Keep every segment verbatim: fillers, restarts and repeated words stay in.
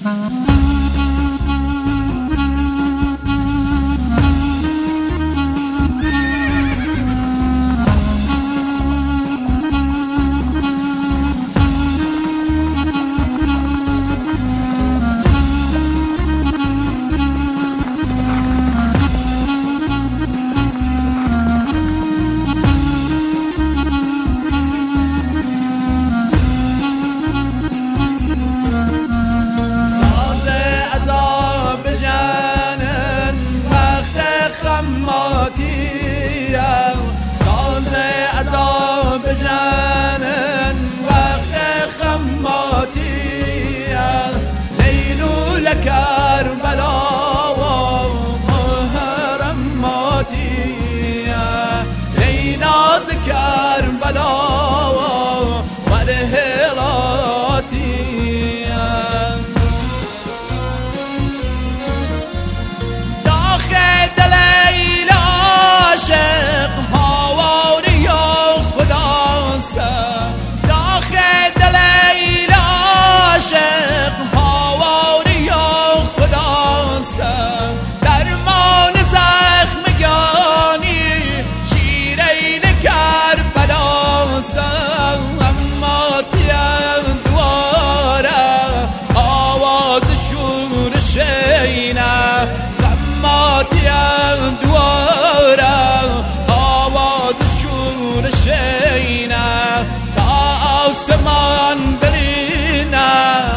آسمان بلینا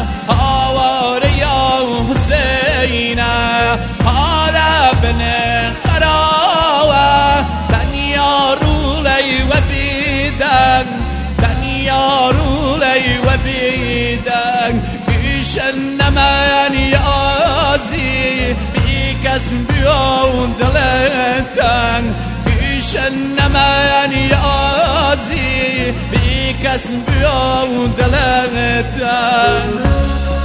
آوار یا حسینا حالا بن خراوه دنیا رولی و بیدن دنیا رولی و بیدن ایشن نمن یازی بی کس بیون دلتن ایشن نمن یازی بی کس بیون دلتن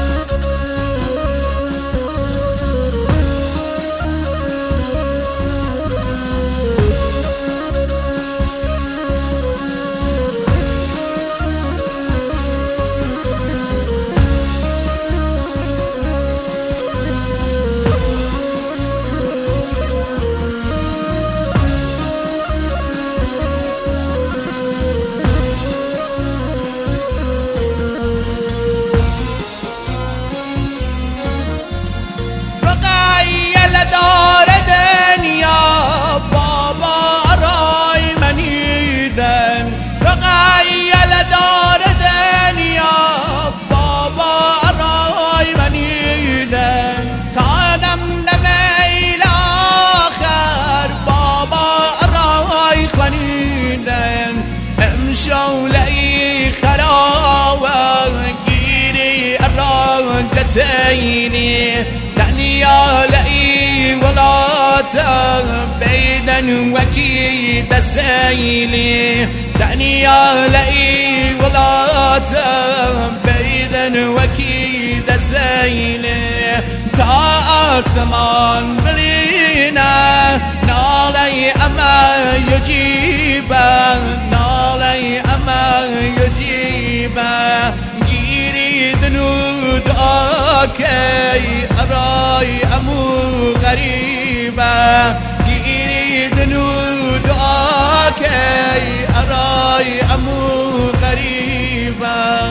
شولي خراوة جيري الرادتيني تانيا لئي ولاتا بيدا وكيد سيلي تانيا لئي ولاتا بيدا وكيد سيلي تا آسمان بلينا نالي أما يجيبا نالي أما يجيبا جيري دنود آكي أراي أمو غريبا جيري دنود آكي أراي أمو غريبا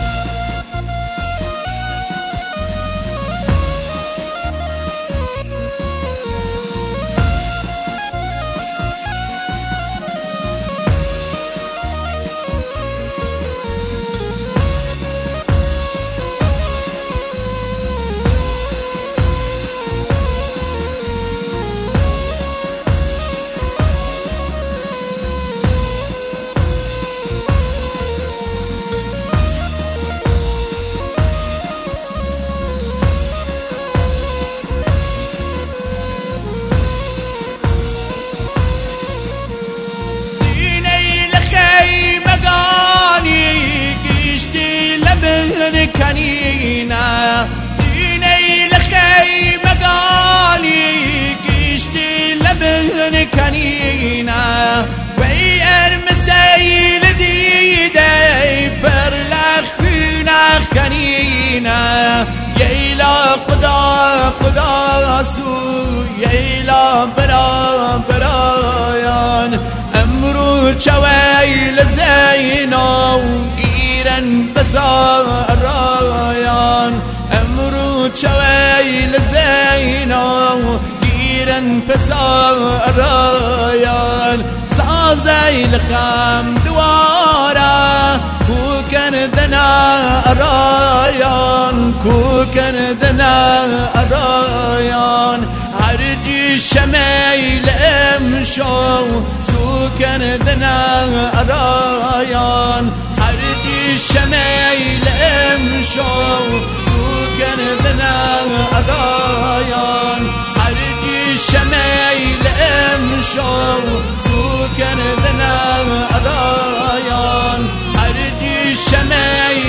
كنينا ديني لخي مقالي كيشتي لبن كنينا وير مسيل ديدي فرلخ فينا كنينا يلا برا برایان امرو چوی لزینو گیرن بزارایان امرو چوی لزینو گیرن بزارایان سازی لخم دوارا کو کردنا رایان کو کردنا رایان هرجی شمیل امشو سو کردنا رایان هرجی شمیل امشو سو کردنا رایان هرجی شمیل امشو سو کردنا رایان هرجی شمیل